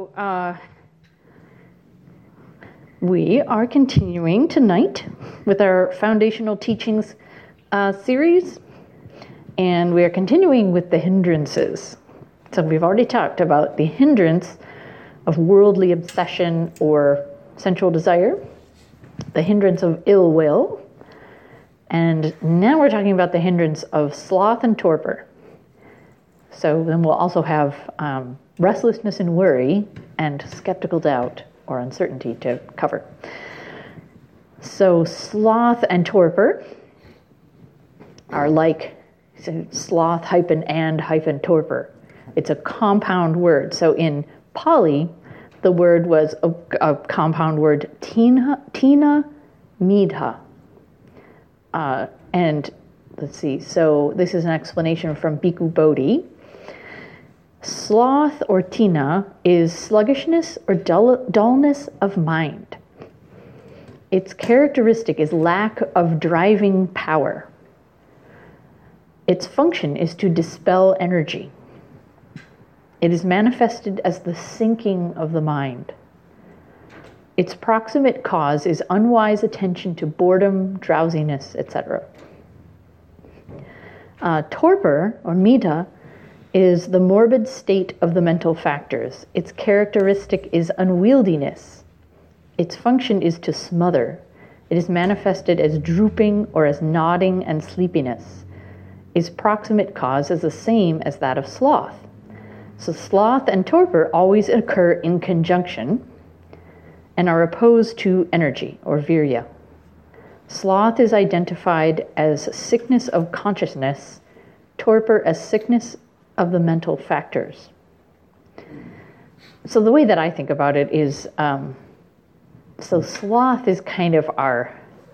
we are continuing tonight with our foundational teachings series, and we are continuing with the hindrances. So we've already talked about the hindrance of worldly obsession or sensual desire, the hindrance of ill will, and now we're talking about the hindrance of sloth and torpor. So then we'll also have restlessness and worry and skeptical doubt or uncertainty to cover. So sloth and torpor are like sloth and torpor. It's a compound word. So in Pali, the word was a compound word, tina midha. And let's see, so this is an explanation from Bhikkhu Bodhi. Sloth or tina is sluggishness or dullness of mind. Its characteristic is lack of driving power. Its function is to dispel energy. It is manifested as the sinking of the mind. Its proximate cause is unwise attention to boredom, drowsiness, etc. Torpor, or midha, is the morbid state of the mental factors. Its characteristic is unwieldiness. Its function is to smother. It is manifested as drooping or as nodding and sleepiness. Its proximate cause is the same as that of sloth. So sloth and torpor always occur in conjunction and are opposed to energy or virya. Sloth is identified as sickness of consciousness, torpor as sickness of the mental factors. So the way that I think about it is, so sloth is kind of our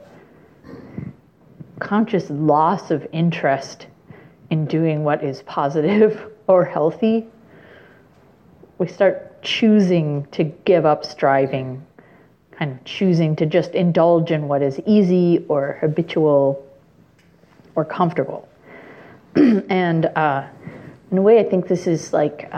conscious loss of interest in doing what is positive or healthy. We start choosing to give up striving, kind of choosing to just indulge in what is easy or habitual or comfortable. And in a way, I think this is like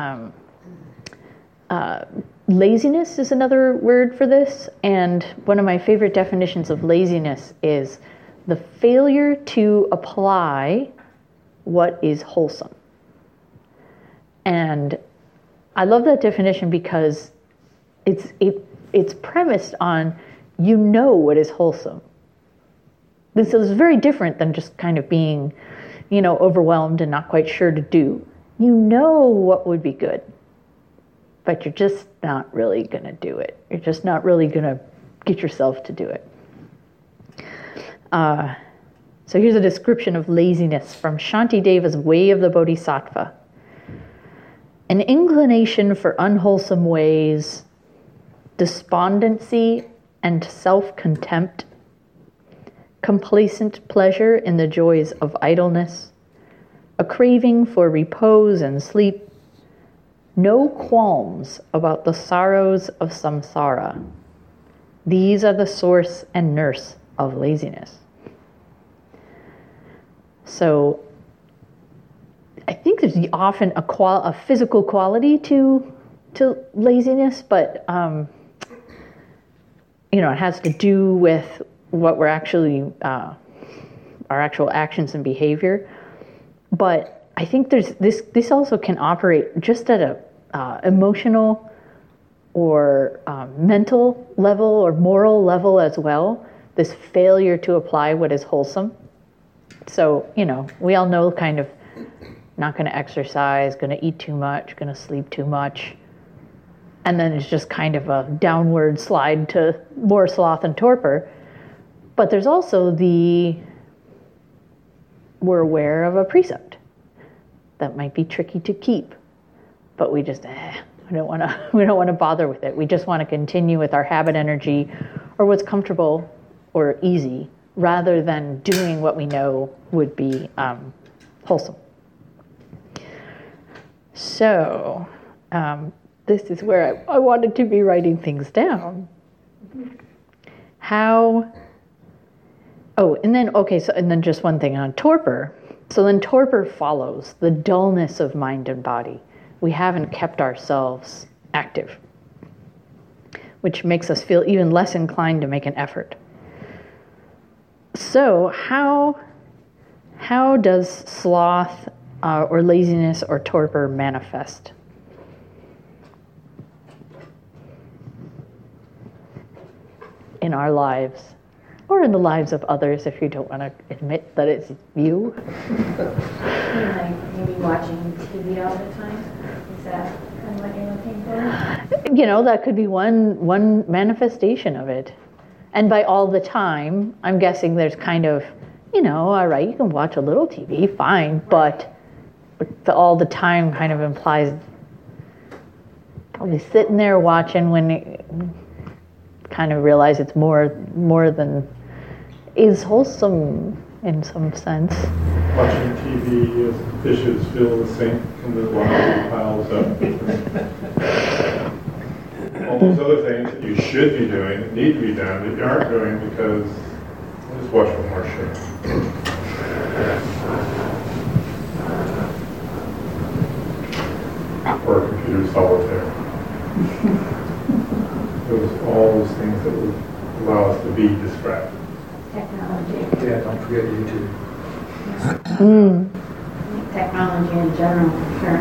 laziness is another word for this. And one of my favorite definitions of laziness is the failure to apply what is wholesome. And I love that definition because it's premised on what is wholesome. This is very different than just kind of being, overwhelmed and not quite sure to do. You know what would be good, but you're just not really going to do it. You're just not really going to get yourself to do it. So here's a description of laziness from Shantideva's Way of the Bodhisattva. An inclination for unwholesome ways, despondency and self-contempt, complacent pleasure in the joys of idleness, a craving for repose and sleep, no qualms about the sorrows of samsara. These are the source and nurse of laziness. So I think there's often a physical quality to laziness, but it has to do with what we're actually our actual actions and behavior. But I think there's this also can operate just at a emotional or mental level or moral level as well. This failure to apply what is wholesome. So we all know kind of not going to exercise, going to eat too much, going to sleep too much. And then it's just kind of a downward slide to more sloth and torpor. But there's also we're aware of a precept that might be tricky to keep, but we just, we don't want to bother with it. We just want to continue with our habit energy or what's comfortable or easy rather than doing what we know would be wholesome. So this is where I wanted to be writing things down. And then just one thing on torpor. So then torpor follows the dullness of mind and body. We haven't kept ourselves active. which makes us feel even less inclined to make an effort. So how does sloth or laziness or torpor manifest? In our lives, or in the lives of others, if you don't want to admit that it's you. Like maybe watching TV all the time? Is that kind of what you're looking for? That could be one manifestation of it. And by all the time, I'm guessing there's kind of, all right, you can watch a little TV, fine, but the all the time kind of implies probably sitting there watching when you kind of realize it's more than is wholesome in some sense. Watching TV as dishes fill the sink and the laundry piles up. All those other things that you should be doing, that need to be done, that you aren't doing because you just watch one more show. Or computer solitaire. All those things that would allow us to be distracted. Technology. Yeah, don't forget YouTube. Technology in general, for sure.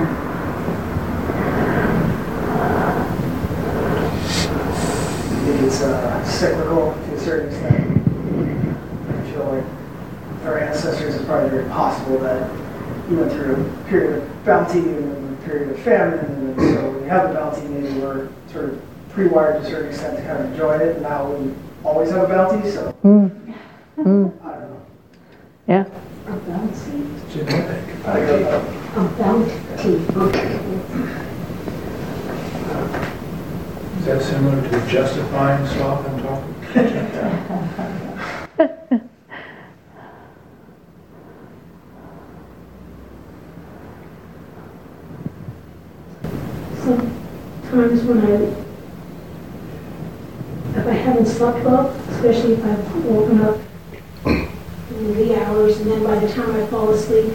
I think it's cyclical to a certain extent. I feel like our ancestors, it's probably very possible that you went through a period of bounty and then a period of famine, and then so when you have the bounty, maybe we're sort of pre-wired to a certain extent to kind of enjoy it, and now we always have a bounty, so I don't know. Yeah. A bounty. Genetic. I don't know. A bounty. Is that similar to justifying sloth and talking? Sometimes when if I haven't slept well, especially if I've woken up in the hours, and then by the time I fall asleep,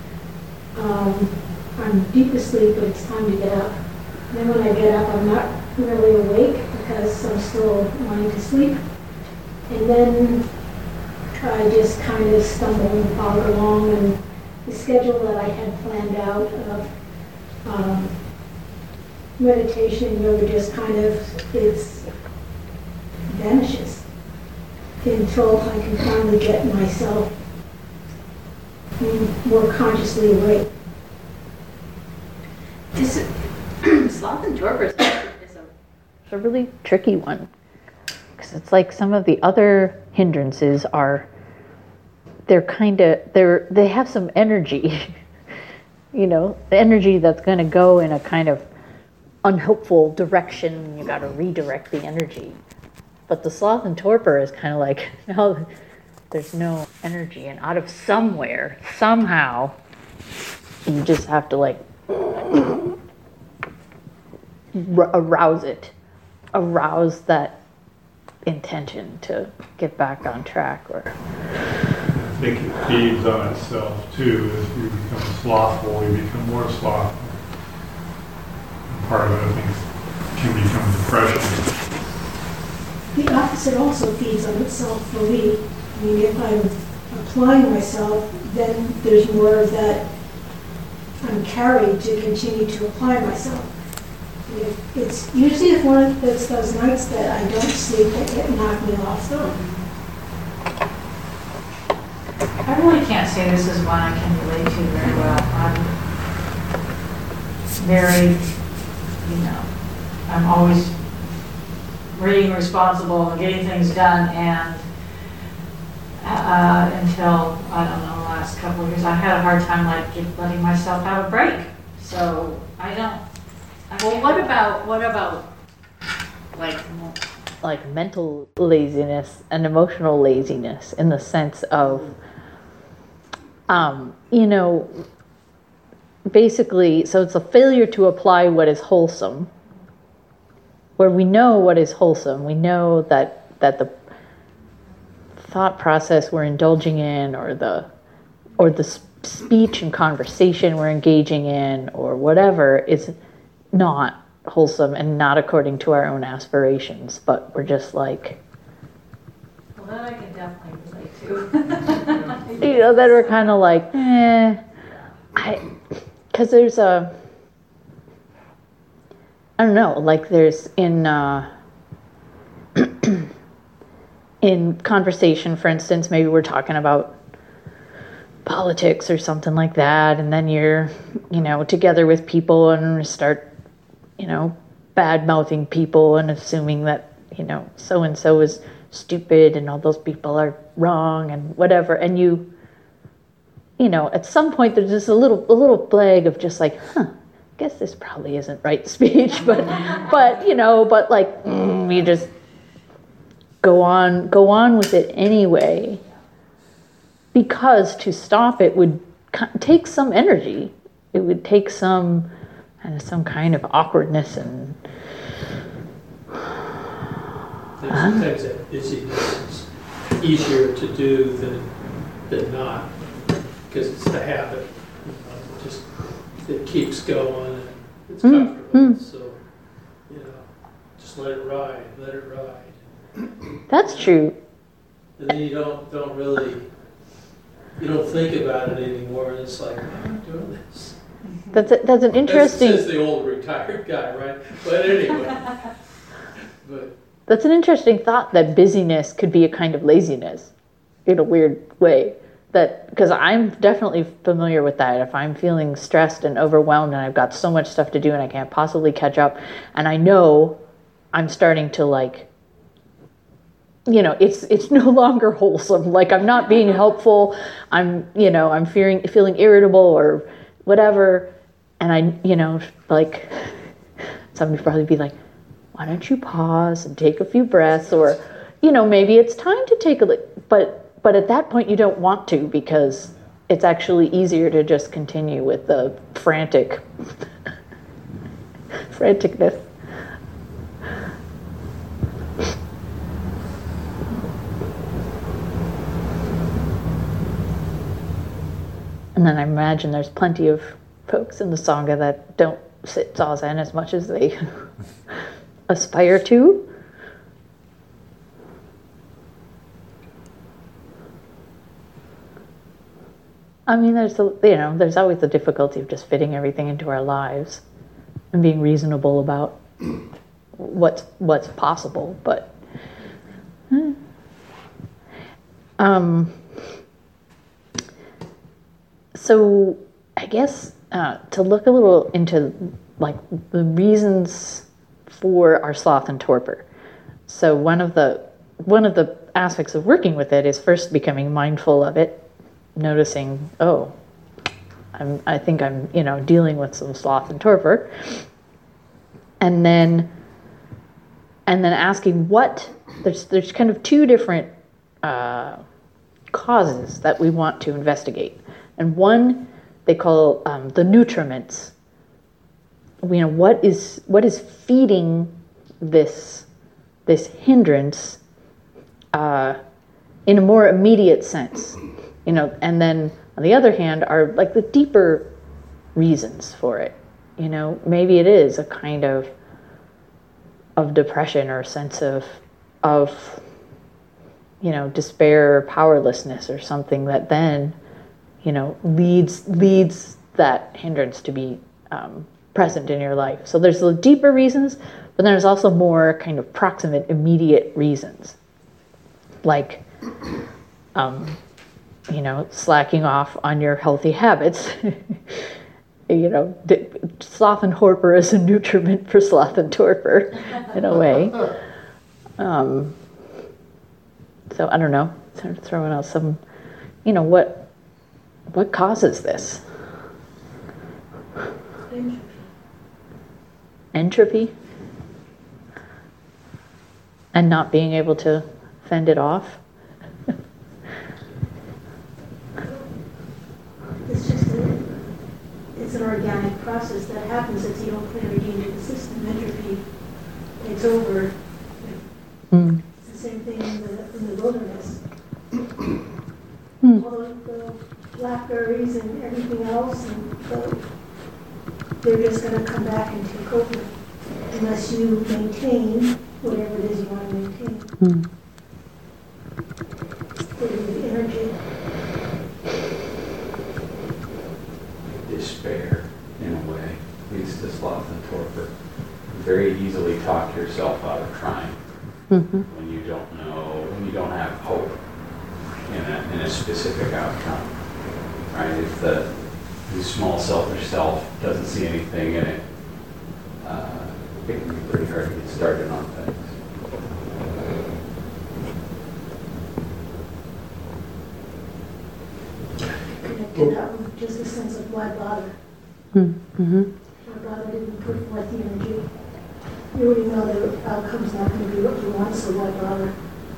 I'm deep asleep, but it's time to get up. And then when I get up, I'm not really awake because I'm still wanting to sleep. And then I just kind of stumble and follow along, and the schedule that I had planned out of meditation and yoga just kind of vanishes until I can finally get myself more consciously awake. Sloth and torpor is a really tricky one, because it's like some of the other hindrances they have some energy, the energy that's going to go in a kind of unhelpful direction. You got to redirect the energy. But the sloth and torpor is kind of like, no, there's no energy, and out of somewhere, somehow, you just have to arouse that intention to get back on track. Or I think it feeds on itself too. As we become slothful, we become more slothful. Part of it, I think, can become depression. The opposite also feeds on itself for me. I mean, if I'm applying myself, then there's more of that I'm carried to continue to apply myself. It's usually if one of those nights that I don't sleep that knock me off. I really can't say this is one I can relate to very well. I'm very, I'm always being responsible and getting things done, and until, I don't know, the last couple of years, I had a hard time letting myself have a break. So I don't. Well, what about like mental laziness and emotional laziness, in the sense of, basically, so it's a failure to apply what is wholesome, where we know what is wholesome. We know that the thought process we're indulging in, or the speech and conversation we're engaging in, or whatever, is not wholesome and not according to our own aspirations, but we're just like, Well, that I can definitely relate to. that we're kind of like, because there's I don't know, like there's in conversation, for instance, maybe we're talking about politics or something like that, and then you're, together with people and start, bad mouthing people and assuming that, so and so is stupid and all those people are wrong and whatever, and at some point there's just a little flag of just like, I guess this probably isn't right speech, but you just go on with it anyway, because to stop it would take some energy. It would take some kind of awkwardness and sometimes that busyness is easier to do than not, because it's the habit. Just it keeps going and it's comfortable. So just let it ride. That's true. And then you don't think about it anymore, and it's like, why am I doing this? That's an interesting. That's the old retired guy, right? But anyway. That's an interesting thought, that busyness could be a kind of laziness in a weird way. Because I'm definitely familiar with that. If I'm feeling stressed and overwhelmed and I've got so much stuff to do and I can't possibly catch up, and I know I'm starting to it's no longer wholesome. Like, I'm not being helpful. I'm feeling irritable or whatever. And somebody probably be like, why don't you pause and take a few breaths? Or, maybe it's time to take a look. But at that point you don't want to, because it's actually easier to just continue with the franticness. And then I imagine there's plenty of folks in the Sangha that don't sit zazen as much as they aspire to. I mean, there's always the difficulty of just fitting everything into our lives and being reasonable about what's possible, but so I guess to look a little into like the reasons for our sloth and torpor. So one of the aspects of working with it is first becoming mindful of it, noticing, I think I'm dealing with some sloth and torpor, and then asking there's kind of two different causes that we want to investigate. And one they call the nutriments. What is feeding this hindrance in a more immediate sense, and then on the other hand are like the deeper reasons for it. Maybe it is a kind of depression or a sense of despair or powerlessness or something that then leads that hindrance to be present in your life. So there's the deeper reasons, but there's also more kind of proximate, immediate reasons, like slacking off on your healthy habits. Sloth and torpor is a nutriment for sloth and torpor, in a way. So I don't know, sort of throwing out some, what causes this? Entropy? And not being able to fend it off? It's an organic process that happens if you don't put everything into the system. Entropy takes over. It's the same thing in the wilderness. All the blackberries and everything else, and they're just going to come back and take over. unless you maintain whatever it is you want to maintain. The energy. Despair, in a way, leads to sloth and torpor. You very easily talk yourself out of trying when you don't know, when you don't have hope in a specific outcome. Right? If the small selfish self doesn't see anything in it, it can be pretty hard to get started on things. Connected that with just a sense of why bother. Why bother didn't put forth the energy. You already know the outcome's not going to be what you want, so why bother?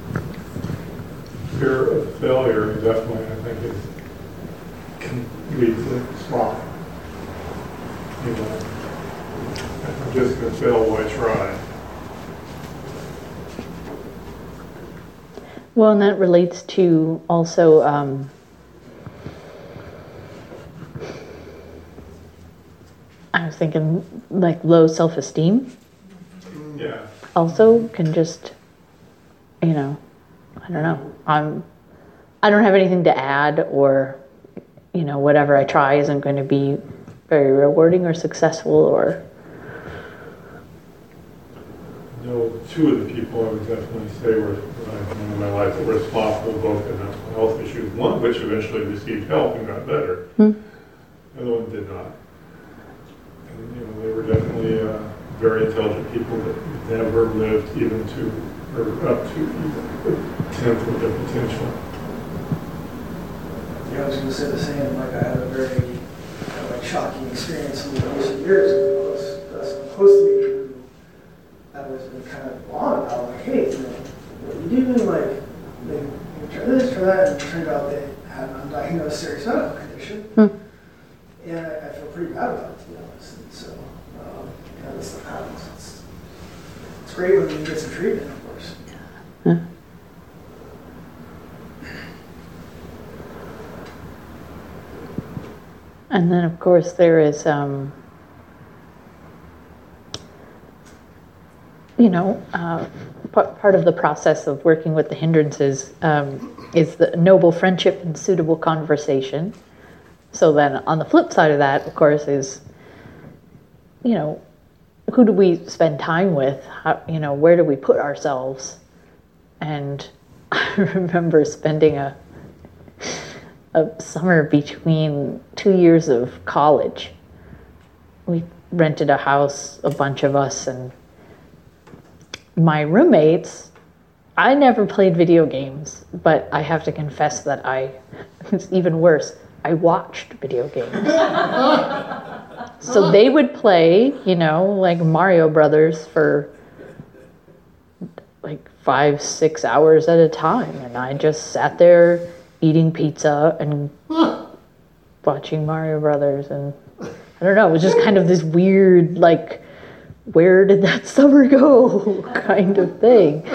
Fear of failure definitely, I think, can lead to sloth. You know, if I'm just going to fail, why try? Well, and that relates to also I was thinking like low self-esteem. Yeah. Also can just, I don't know. I don't have anything to add, or whatever I try isn't going to be very rewarding or successful, or. No, two of the people I would definitely say were in my life that were slothful, both in mental health issues. One of which eventually received help and got better. The other one did not. And, they were definitely very intelligent people that never lived even to, or up to a tenth of their potential. Yeah, I was going to say the same. Like, I had a very kind of like shocking experience in the recent years with someone close to me who I was been kind of on about, like, hey, what are you doing? Like, they try this, try that, and it turned out they had an undiagnosed serious medical condition. And I feel pretty bad about it, to be honest. And so, this stuff happens. It's great when you get some treatment, of course. And then, of course, there is, part of the process of working with the hindrances is the noble friendship and suitable conversation. So then on the flip side of that, of course, is, who do we spend time with? How, where do we put ourselves? And I remember spending a summer between 2 years of college. We rented a house, a bunch of us, and my roommates, I never played video games, but I have to confess that it's even worse. I watched video games. So they would play, like Mario Brothers for like 5-6 hours at a time. And I just sat there eating pizza and watching Mario Brothers. And I don't know, it was just kind of this weird, like, where did that summer go kind of thing.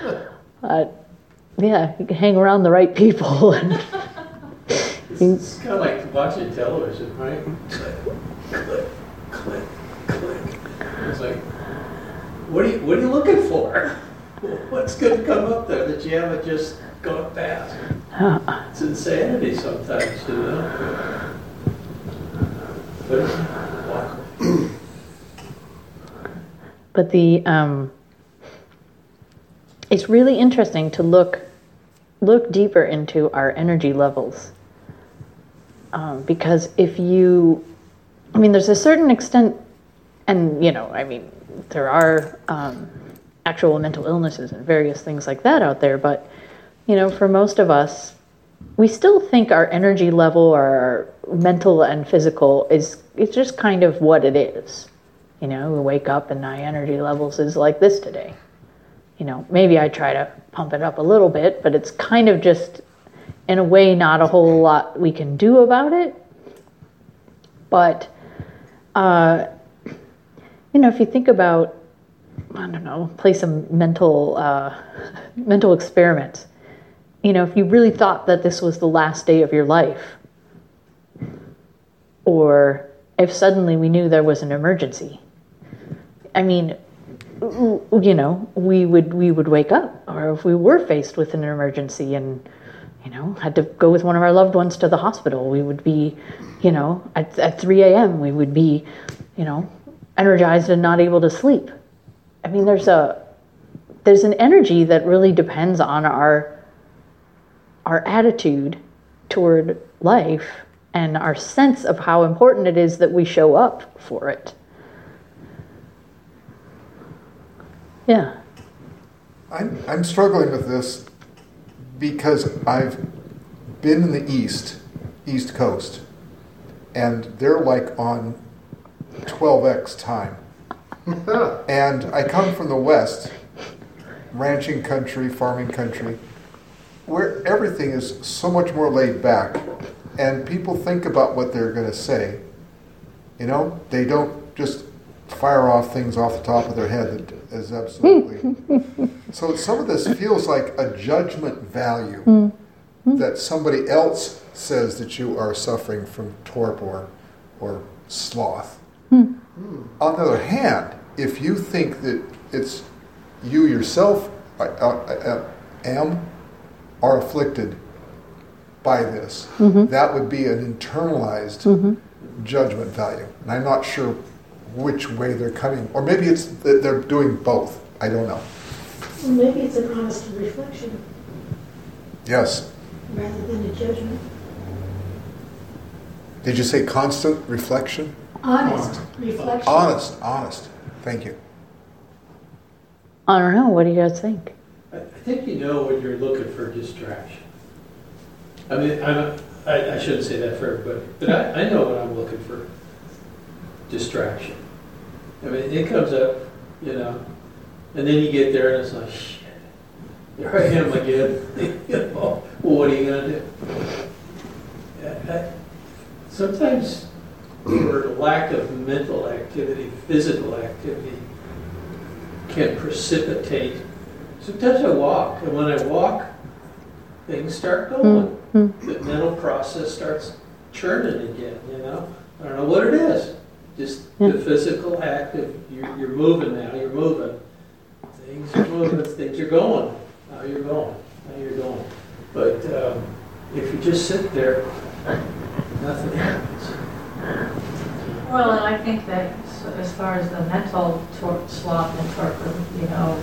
Yeah, you can hang around the right people. And it's kind of like watching television, right? Click, click, click. It's like, what are you looking for? What's going to come up there that you haven't just gone past? It's insanity sometimes, But it's really interesting to look deeper into our energy levels. Because there's a certain extent, and, there are actual mental illnesses and various things like that out there, but, for most of us, we still think our energy level, or our mental and physical, it's just kind of what it is. We wake up and my energy levels is like this today. Maybe I try to pump it up a little bit, but it's kind of just, in a way, not a whole lot we can do about it. But, if you think about, I don't know, play some mental experiments. If you really thought that this was the last day of your life, or if suddenly we knew there was an emergency, you know, we would wake up, or if we were faced with an emergency and, you know, had to go with one of our loved ones to the hospital, we would be, you know, at 3 a.m. we would be, you know, energized and not able to sleep. I mean, there's an energy that really depends on our attitude toward life and our sense of how important it is that we show up for it. Yeah. I'm struggling with this because I've been in the East Coast, and they're like on 12x time. And I come from the West, ranching country, farming country, where everything is so much more laid back, and people think about what they're going to say. You know, they don't just fire off things off the top of their head that is absolutely. So some of this feels like a judgment value that somebody else says that you are suffering from torpor or sloth. On the other hand, if you think that it's you yourself are afflicted by this, that would be an internalized judgment value. And I'm not sure which way they're coming. Or maybe it's that they're doing both. I don't know. Well, maybe it's an honest reflection Yes. rather than a judgment. Did you say constant reflection? Honest reflection. Honest. Thank you. I don't know. What do you guys think? I think you know when you're looking for distraction. I mean, I shouldn't say that for everybody, but I know when I'm looking for distraction. I mean, it comes up, you know, and then you get there and it's like, shit, there I am again. You know, well, what are you going to do? Sometimes for lack of mental activity, physical activity can precipitate. Sometimes I walk, and when I walk, things start going. The mental process starts churning again, you know? I don't know what it is. Just the physical act of you're moving now, you're moving. Things are moving, things are going. Now you're going. But if you just sit there, nothing happens. Well, and I think that as far as the mental sloth and torpor, you know,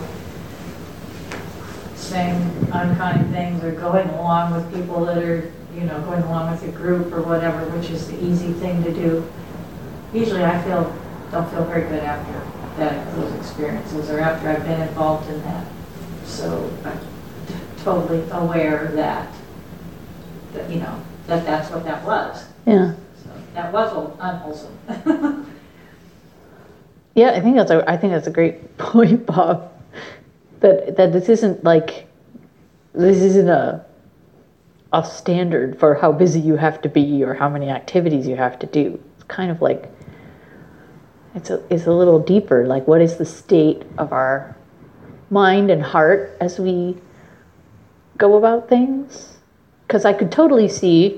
saying unkind things or going along with people that are, you know, going along with a group or whatever, which is the easy thing to do. Usually I don't feel very good after those experiences or after I've been involved in that. So I'm totally aware that you know, that's what that was. Yeah. So that was unwholesome. Yeah, I think that's a great point, Bob. That this isn't a standard for how busy you have to be or how many activities you have to do. It's kind of like it's a little deeper. Like, what is the state of our mind and heart as we go about things? Because I could totally see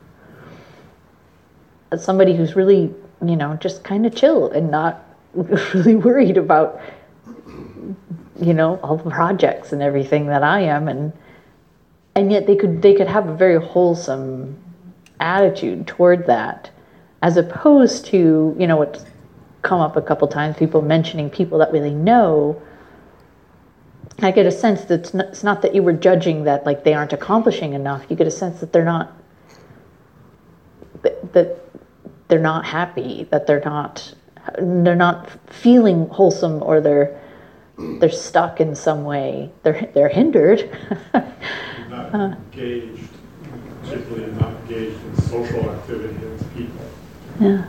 somebody who's really, you know, just kind of chill and not really worried about, you know, all the projects and everything that I am, and yet they could have a very wholesome attitude toward that, as opposed to, you know, what's come up a couple times, people mentioning people that really know. I get a sense that it's not that you were judging that like they aren't accomplishing enough. You get a sense that they're not happy, that they're not feeling wholesome, or they're stuck in some way. They're hindered. Not engaged, particularly not engaged in social activity as people. Yeah.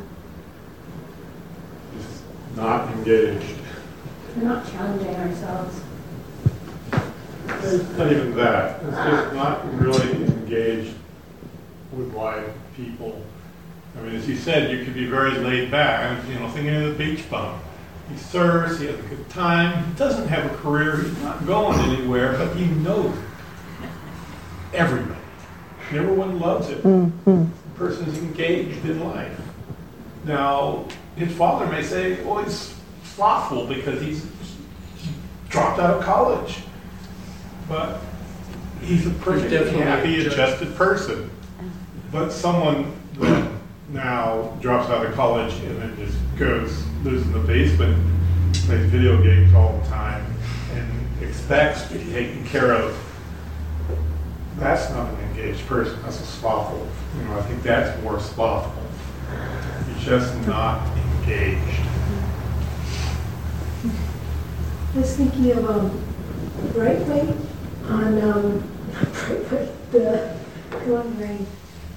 Just not engaged. We're not challenging ourselves. It's not even that. It's just not really engaged with live people. I mean, as you said, you could be very laid back. You know, thinking of the beach bum. He serves, he has a good time, he doesn't have a career, he's not going anywhere, but he knows everybody. Everyone loves him. The person is engaged in life. Now, his father may say, oh, he's slothful because dropped out of college. But he's a perfectly definitely Happy, a adjusted person. But someone that now drops out of college and then just lives in the basement, plays video games all the time, and expects to be taken care of, that's not an engaged person, that's a slothful. I think that's more slothful. You're just not engaged. I was thinking of Brightway on Brightway, the Going Rain,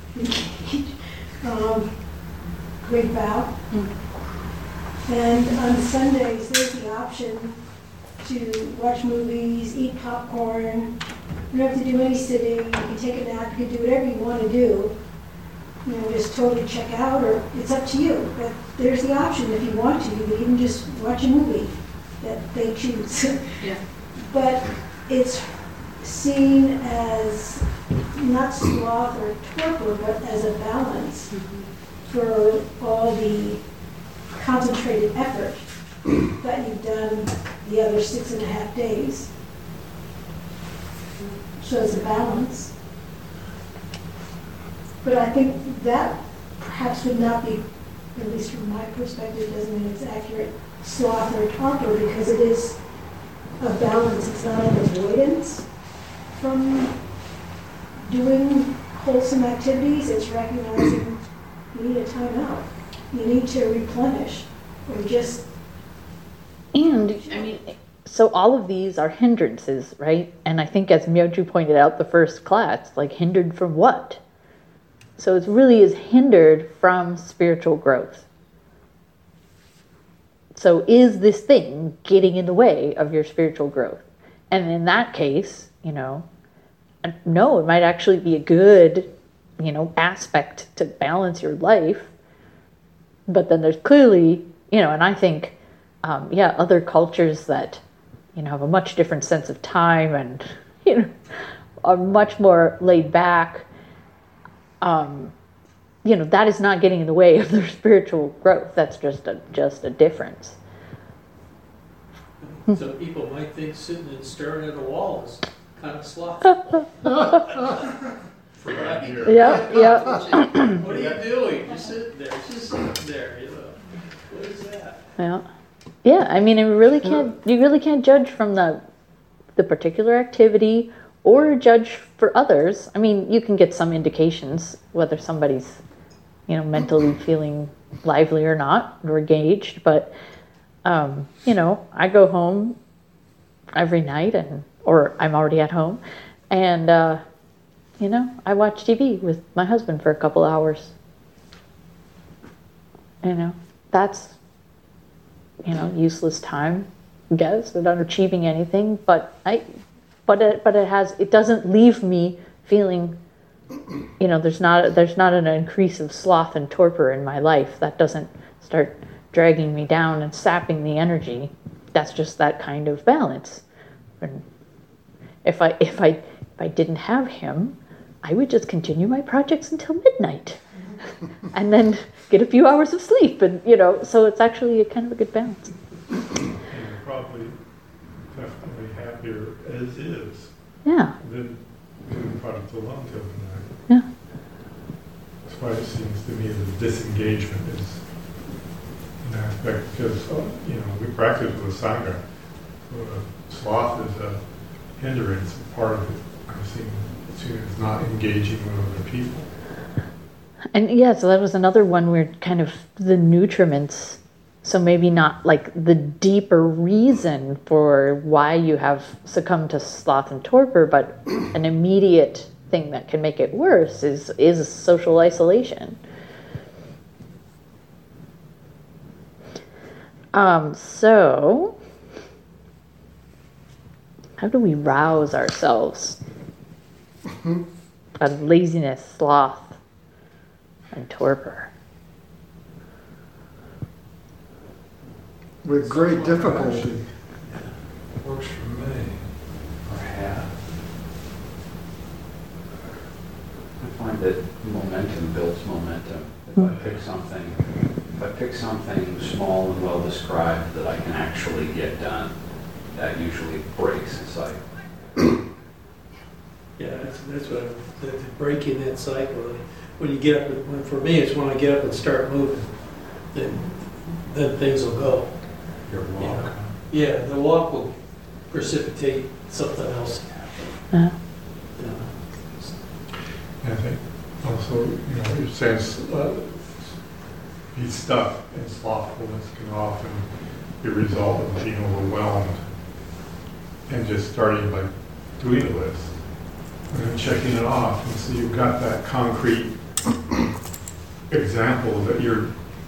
Great Bow. And on Sundays, there's the option to watch movies, eat popcorn. You don't have to do any sitting. You can take a nap. You can do whatever you want to do. Just totally check out, or it's up to you. But there's the option if you want to. You can even just watch a movie that they choose. Yeah. But it's seen as not sloth or torpor, but as a balance for all the concentrated effort that you've done the other 6.5 days. So it's a balance. But I think that perhaps would not be, at least from my perspective, doesn't mean it's accurate, sloth or torpor, because it is a balance. It's not an avoidance from doing wholesome activities. It's recognizing you need a timeout. You need to replenish or just. And, I mean, so all of these are hindrances, right? And I think as Myoju pointed out the first class, like hindered from what? So it really is hindered from spiritual growth. So is this thing getting in the way of your spiritual growth? And in that case, no, it might actually be a good, aspect to balance your life. But then there's clearly, and I think, other cultures that, have a much different sense of time and, are much more laid back. That is not getting in the way of their spiritual growth. That's just a difference. Some people might think sitting and staring at a wall is kind of slothful. For that year. Yeah. What are you doing? You're sitting there. Just sitting there. What is that? Yeah. I mean, you really can't judge from the particular activity or judge for others. I mean, you can get some indications whether somebody's, mentally feeling lively or not, or engaged. But, I go home every night or I'm already at home and, I watch TV with my husband for a couple hours. That's, useless time, I guess. We're not achieving anything, but it doesn't leave me feeling, there's not an increase of sloth and torpor in my life. That doesn't start dragging me down and sapping the energy. That's just that kind of balance. And if I didn't have him, I would just continue my projects until midnight and then get a few hours of sleep. And, so it's actually a kind of a good balance. And you're probably definitely happier as is. Yeah. Than doing projects alone till midnight. Yeah. That's why it seems to me that disengagement is an aspect, because, we practice with a Sangha. Sloth is a hindrance, part of it. I've seen as not engaging with other people. And so that was another one where kind of the nutriments, so maybe not like the deeper reason for why you have succumbed to sloth and torpor, but an immediate thing that can make it worse is social isolation. So how do we rouse ourselves of laziness, sloth, and torpor? With great difficulty. Works for me. Or have. I find that momentum builds momentum. If I pick something small and well described that I can actually get done, that usually breaks the cycle. Yeah, that's what, breaking that cycle. When you get up, for me, it's when I get up and start moving, then things will go. Your walk. Yeah, the walk will precipitate something else to happen. And I think also, you're saying be stuck and slothfulness can often be a result of being overwhelmed, and just starting by doing a list and then checking it off, and so you've got that concrete example that you're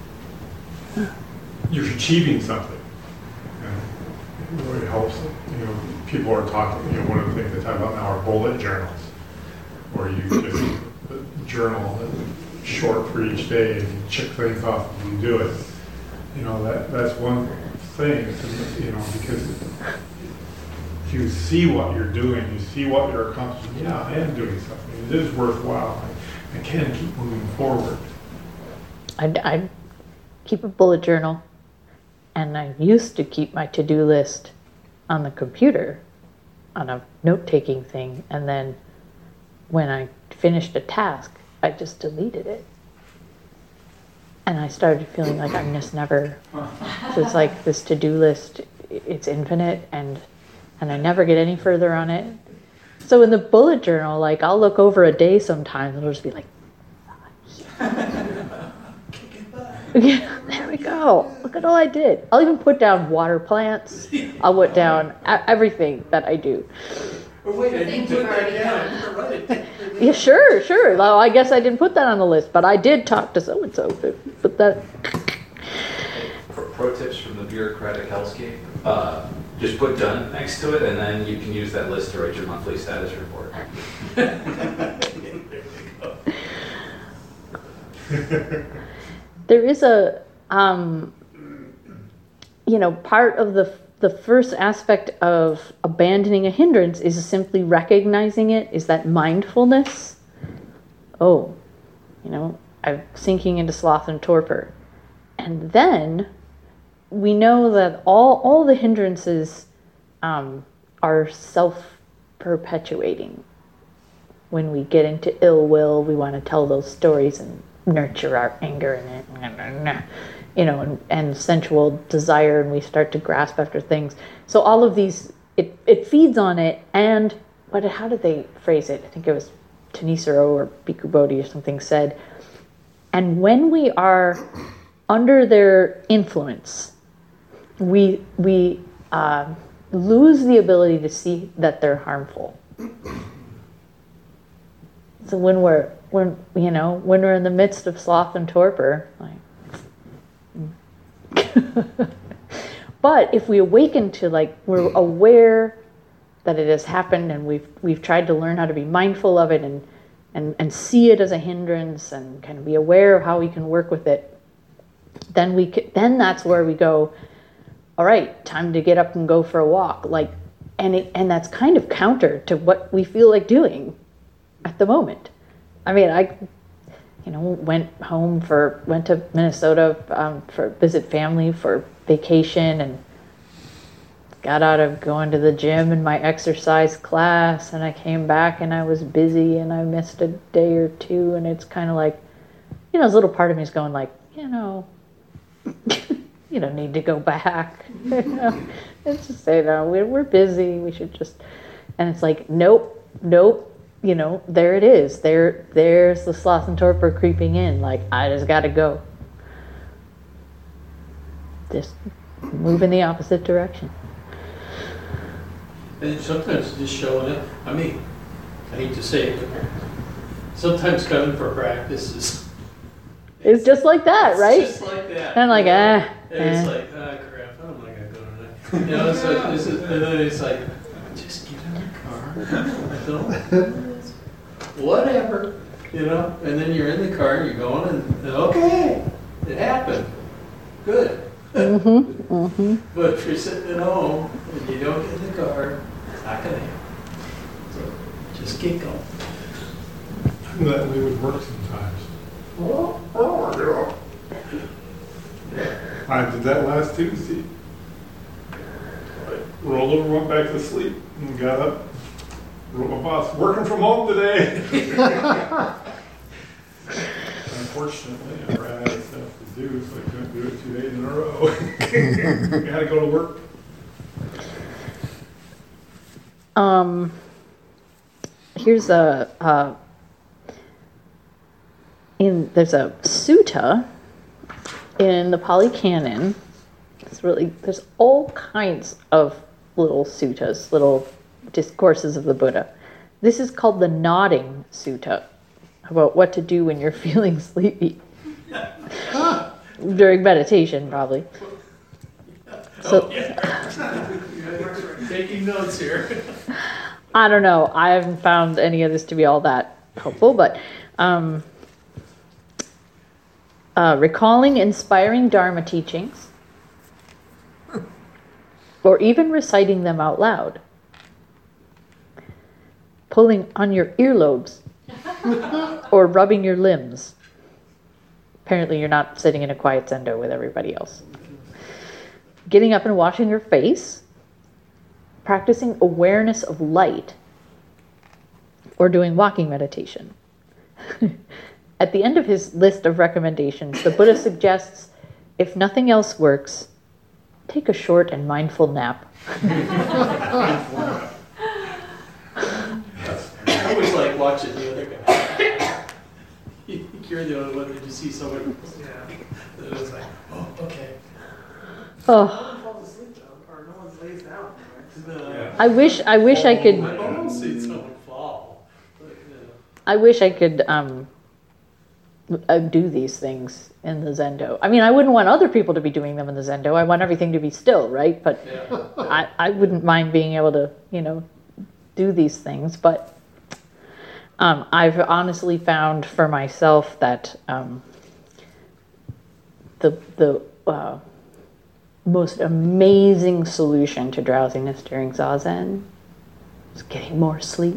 achieving something. And it really helps. People are talking. One of the things they talk about now are bullet journals, where you just journal short for each day and you check things off as you do it. That's one thing. Because if you see what you're doing, you see what you're accomplishing. Yeah, I am doing something. It is worthwhile. I can keep moving forward. I keep a bullet journal, and I used to keep my to-do list on the computer on a note-taking thing, and then when I finished a task, I just deleted it. And I started feeling like I'm just never, so it's like this to-do list, it's infinite, and I never get any further on it. So in the bullet journal, like I'll look over a day sometimes and it'll just be like, yeah, there we go. Look at all I did. I'll even put down water plants. I'll put down everything that I do. Or wait, I didn't put that down. Yeah, sure. Well, I guess I didn't put that on the list, but I did talk to so-and-so. Put that. Pro tips from the bureaucratic hellscape. Just put done next to it, and then you can use that list to write your monthly status report. There is a, part of the first aspect of abandoning a hindrance is simply recognizing it, is that mindfulness. Oh, I'm sinking into sloth and torpor. And then we know that all the hindrances are self-perpetuating. When we get into ill will, we want to tell those stories and nurture our anger and and sensual desire, and we start to grasp after things. So all of these, it feeds on it. And how did they phrase it? I think it was Tanisaro or Bhikkhu Bodhi or something said, and when we are under their influence, we lose the ability to see that they're harmful. So when we're in the midst of sloth and torpor, but if we awaken to we're aware that it has happened, and we've tried to learn how to be mindful of it and see it as a hindrance and kind of be aware of how we can work with it, then that's where we go, all right, time to get up and go for a walk. And that's kind of counter to what we feel like doing at the moment. I mean, I went to Minnesota for visit family for vacation, and got out of going to the gym and my exercise class, and I came back and I was busy and I missed a day or two, and it's kind of like, this little part of me is going like, you don't need to go back. It's just say, no, we're busy. We should just, and it's like, nope. There it is. There's the sloth and torpor creeping in. Like, I just got to go. Just move in the opposite direction. And sometimes just showing up. I mean, I hate to say it, but sometimes coming for practice it's just like that, right? It's just like that. And I'm like, And it's like, crap, I'm not going to go tonight. So and then it's like, just get in the car. Whatever, and then you're in the car and you're going, and okay, it happened. Good. But if you're sitting at home and you don't get in the car, it's not going to happen. So just get going. That way would work sometimes. I did that last Tuesday. rolled over, went back to sleep, and got up. Wrote my boss, working from home today. Unfortunately, I ran out of stuff to do, so I couldn't do it 2 days in a row. I had to go to work. Here's there's a sutta in the Pali Canon. There's all kinds of little suttas, little discourses of the Buddha. This is called the Nodding Sutta, about what to do when you're feeling sleepy. During meditation, probably. So, Taking notes here. I don't know. I haven't found any of this to be all that helpful, but recalling inspiring Dharma teachings, or even reciting them out loud, pulling on your earlobes, or rubbing your limbs. Apparently you're not sitting in a quiet zendo with everybody else. Getting up and washing your face, practicing awareness of light, or doing walking meditation. At the end of his list of recommendations, the Buddha suggests, if nothing else works, take a short and mindful nap. I always like watching the other guy. You're the only one that you see somebody. Yeah. It was like, oh, okay. Oh. No one falls asleep though, or no one lays down. No. I wish I could. I almost see someone fall. But, I wish I could do these things in the zendo. I mean, I wouldn't want other people to be doing them in the zendo. I want everything to be still, right? But yeah. I wouldn't mind being able to, do these things. But I've honestly found for myself that the most amazing solution to drowsiness during Zazen is getting more sleep.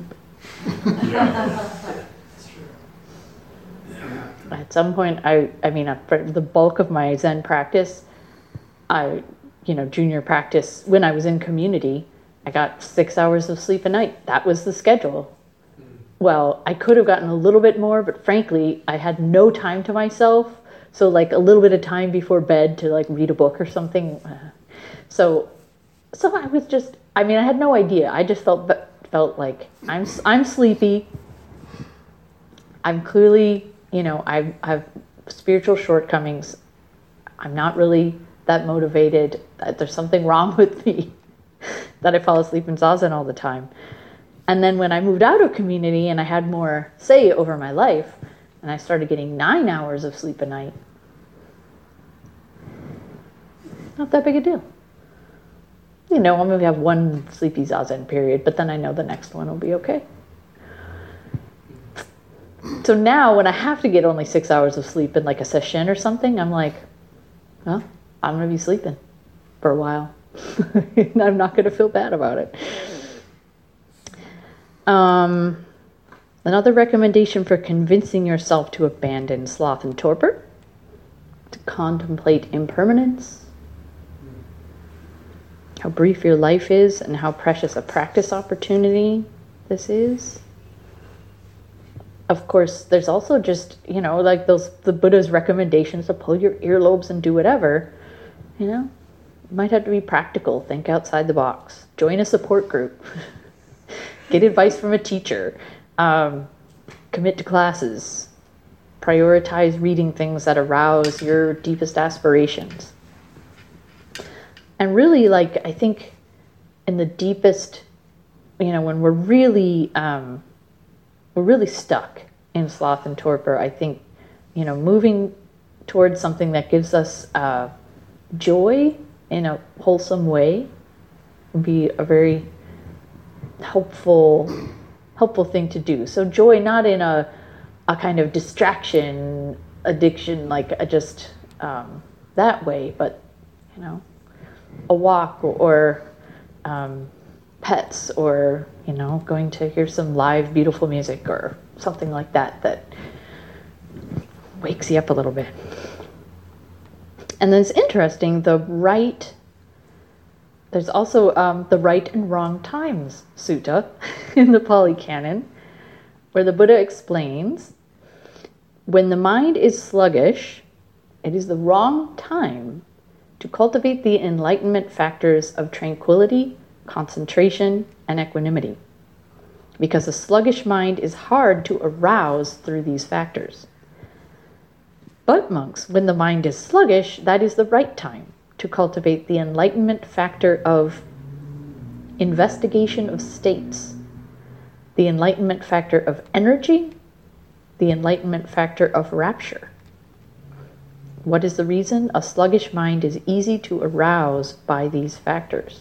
At some point, I mean, for the bulk of my Zen practice, junior practice, when I was in community, I got 6 hours of sleep a night. That was the schedule. Well, I could have gotten a little bit more, but frankly, I had no time to myself. So like a little bit of time before bed to like read a book or something. So I was just, I had no idea. I just felt like I'm sleepy. I'm clearly, I've spiritual shortcomings. I'm not really that motivated. There's something wrong with me that I fall asleep in Zazen all the time. And then when I moved out of community and I had more say over my life, and I started getting 9 hours of sleep a night, not that big a deal. I'm going to have one sleepy Zazen period, but then I know the next one will be okay. So now when I have to get only 6 hours of sleep in like a session or something, I'm like, well, I'm going to be sleeping for a while. And I'm not going to feel bad about it. Another recommendation for convincing yourself to abandon sloth and torpor, to contemplate impermanence, how brief your life is and how precious a practice opportunity this is. Of course, there's also just, like the Buddha's recommendations to pull your earlobes and do whatever. You might have to be practical, think outside the box, join a support group, get advice from a teacher, commit to classes, prioritize reading things that arouse your deepest aspirations. And really, I think in the deepest, when we're really stuck in sloth and torpor, I think, moving towards something that gives us joy in a wholesome way would be a very helpful thing to do. So joy not in a kind of distraction, addiction, just that way, but, a walk or pets or, going to hear some live, beautiful music or something like that wakes you up a little bit. And then it's interesting, the right There's also the right and wrong times sutta in the Pali Canon, where the Buddha explains, when the mind is sluggish, it is the wrong time to cultivate the enlightenment factors of tranquility, concentration, and equanimity, because a sluggish mind is hard to arouse through these factors. But monks, when the mind is sluggish, that is the right time to cultivate the enlightenment factor of investigation of states, the enlightenment factor of energy, the enlightenment factor of rapture. What is the reason? A sluggish mind is easy to arouse by these factors.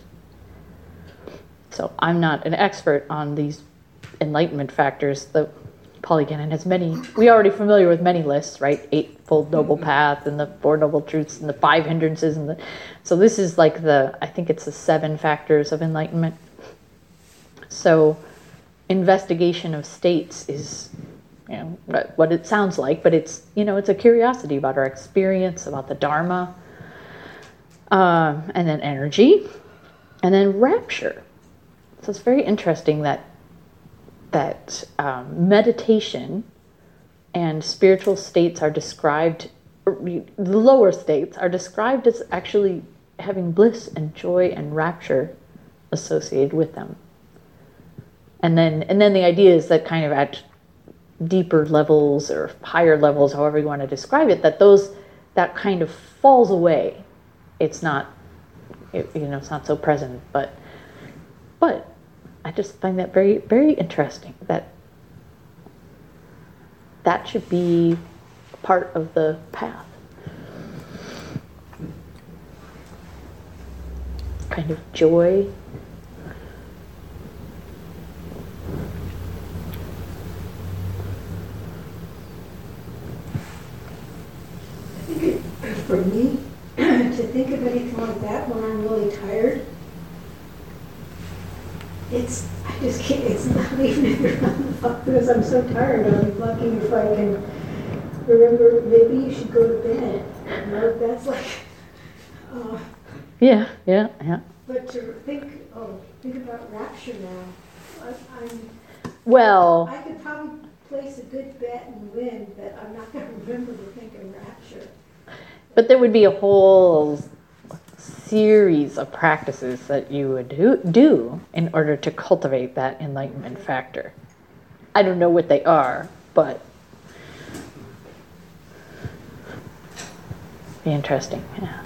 So I'm not an expert on these enlightenment factors. The Pali Canon has many. We are already familiar with many lists, right? Eightfold Noble Path and the Four Noble Truths and the Five Hindrances. So this is like I think it's the 7 factors of enlightenment. So investigation of states is, what it sounds like, but it's, it's a curiosity about our experience, about the Dharma, and then energy, and then rapture. So it's very interesting that meditation and spiritual states are described, the lower states are described as actually having bliss and joy and rapture associated with them. And then the idea is that kind of at deeper levels or higher levels, however you want to describe it, that kind of falls away. It's not, it's not so present, but I just find that very, very interesting that should be part of the path. Kind of joy. For me, to think of anything like that when I'm really tired, I just can't, it's not even around the fuck because I'm so tired. I'll be lucky if I can remember, maybe you should go to bed. That's like, Yeah. But to think about rapture now, I could probably place a good bet and win, but I'm not going to remember to think of rapture. But there would be a whole series of practices that you would do in order to cultivate that enlightenment factor. I don't know what they are, but be interesting. Yeah.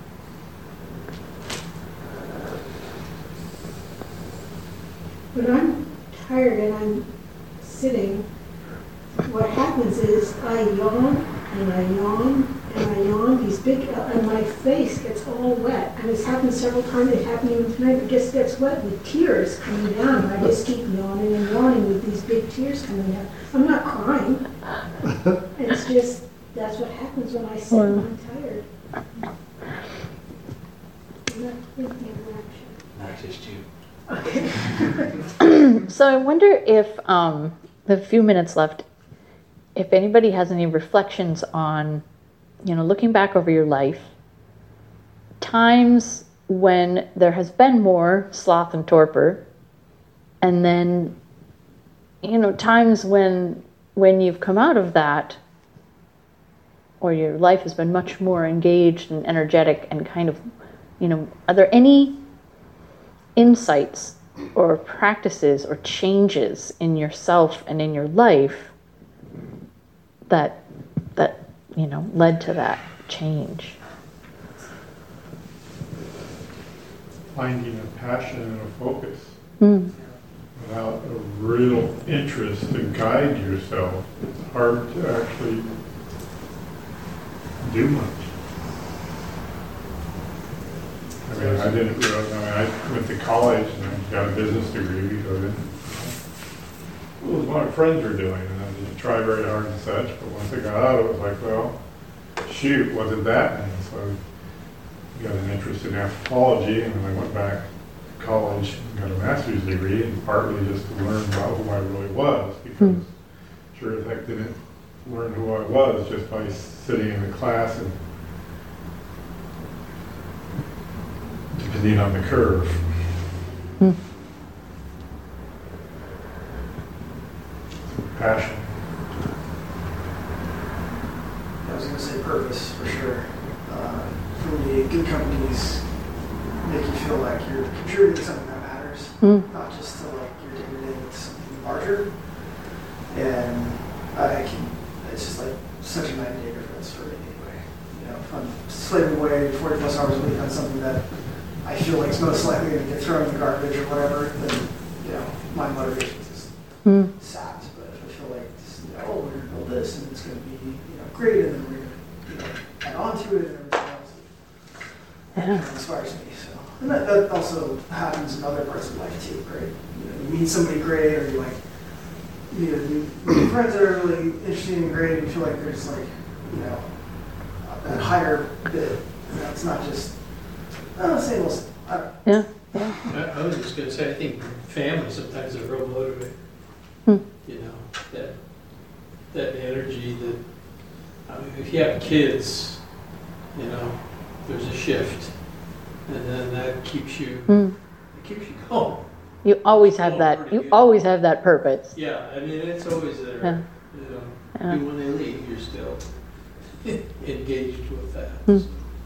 When I'm tired and I'm sitting, what happens is I yawn and I yawn and I yawn, these big, and my face gets all wet. And it's happened several times. It happened even tonight. It just gets wet with tears coming down. And I just keep yawning and yawning with these big tears coming down. I'm not crying. It's just, that's what happens when I sit and I'm tired. I'm not thinking of rapture. Not just you. So I wonder if the few minutes left, if anybody has any reflections on, looking back over your life, times when there has been more sloth and torpor, and then, times when you've come out of that, or your life has been much more engaged and energetic and kind of, are there any insights or practices or changes in yourself and in your life that led to that change? Finding a passion and a focus without a real interest to guide yourself, it's hard to actually do much. I went to college and I got a business degree because it was what my friends were doing, and I didn't try very hard and such, but once I got out, it was like, well, shoot, what did that mean? So I got an interest in anthropology, and then I went back to college and got a master's degree, and partly just to learn about who I really was, because sure as heck didn't learn who I was just by sitting in the class and being on the curve. Passion. I was going to say purpose for sure. For me, good companies make you feel like you're contributing to something that matters, not just to like you're dividend with something larger. And it's just like such a night and day difference for me anyway. You know, if I'm slaving away 40 plus hours a week on something that I feel like is most likely going to get thrown in the garbage or whatever, then you know my motivation is just saps. But if I feel like oh, we're going to build this and it's going to be great, and then we're going to add on to it and everything else, it inspires me. So, and that also happens in other parts of life too, right? You meet somebody great, or you meet friends that are really interesting and great, and you feel like there's like that higher bit. It's not just same old. Yeah. I was just going to say, I think family sometimes are real motivating. That energy that, I mean, if you have kids, there's a shift, and then that keeps you going. You always have that. You always have that purpose. Yeah, I mean, it's always there. Even when they leave, you're still engaged with that.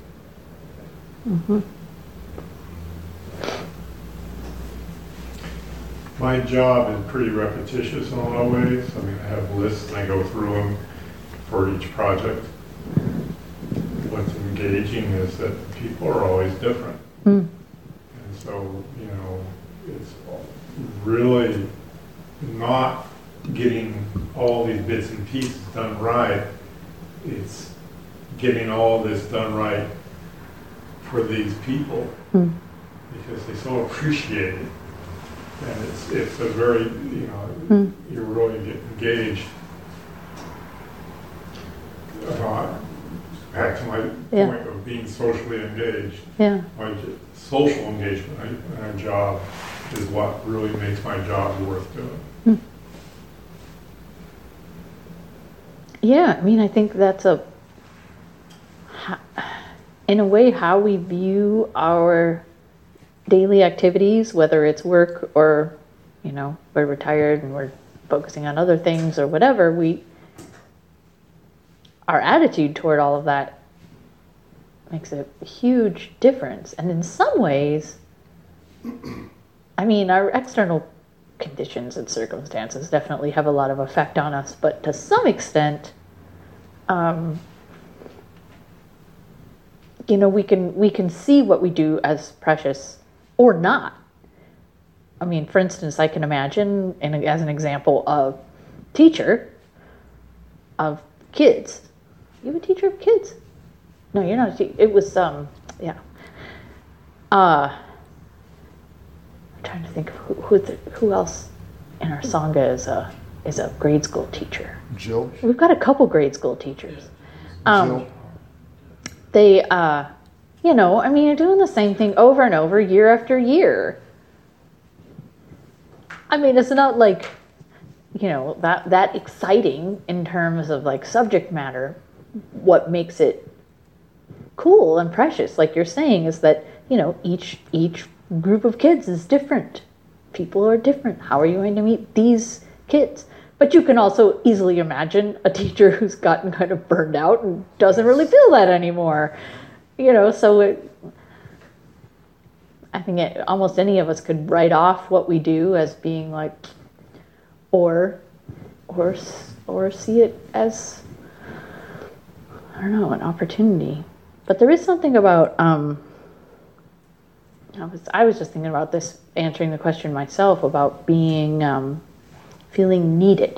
My job is pretty repetitious in a lot of ways. I mean, I have lists and I go through them for each project. What's engaging is that people are always different. And so, it's really not getting all these bits and pieces done right. It's getting all this done right for these people because they so appreciate it. And it's a very, you really get engaged. Back to my point of being socially engaged. Yeah. My social engagement in our job is what really makes my job worth doing. Yeah, I mean, I think that's in a way, how we view our daily activities, whether it's work or, we're retired and we're focusing on other things or whatever, our attitude toward all of that makes a huge difference. And in some ways, I mean, our external conditions and circumstances definitely have a lot of effect on us, but to some extent, we can see what we do as precious or not. I mean, for instance, I can imagine, as an example, a teacher of kids. You a teacher of kids? No, you're not a teacher. It was, I'm trying to think of who else in our Sangha is a grade school teacher. Jill? We've got a couple grade school teachers. Jill? They, are doing the same thing over and over, year after year. I mean, it's not like, that exciting in terms of like subject matter. What makes it cool and precious, like you're saying, is that, each group of kids is different. People are different. How are you going to meet these kids? But you can also easily imagine a teacher who's gotten kind of burned out and doesn't really feel that anymore. So I think almost any of us could write off what we do as being like, or see it as, I don't know, an opportunity. But there is something about, I was just thinking about this, answering the question myself about being, feeling needed.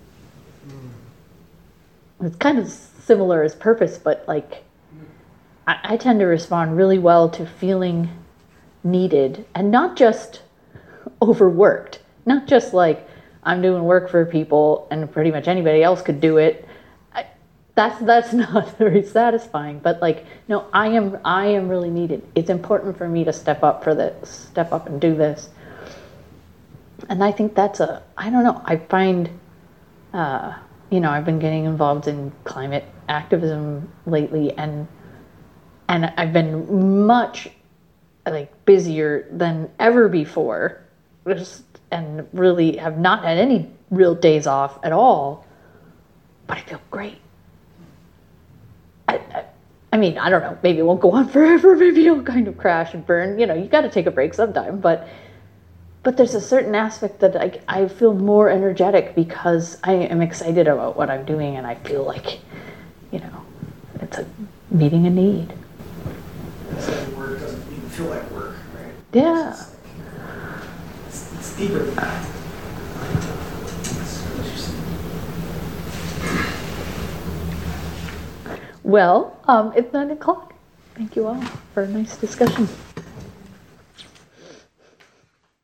It's kind of similar as purpose, but like, I tend to respond really well to feeling needed and not just overworked, not just like I'm doing work for people and pretty much anybody else could do it. That's not very satisfying, but like, no, I am really needed. It's important for me to step up and do this. And I think that's I don't know, I find, I've been getting involved in climate activism lately, and I've been much like busier than ever before, and really have not had any real days off at all, but I feel great. I mean, I don't know, maybe it won't go on forever, maybe it'll kind of crash and burn, you got to take a break sometime, but there's a certain aspect that I feel more energetic because I am excited about what I'm doing, and I feel like, it's meeting a need. So work doesn't even feel like work, right? Yeah. It's deeper than that. Well, it's 9 o'clock. Thank you all for a nice discussion.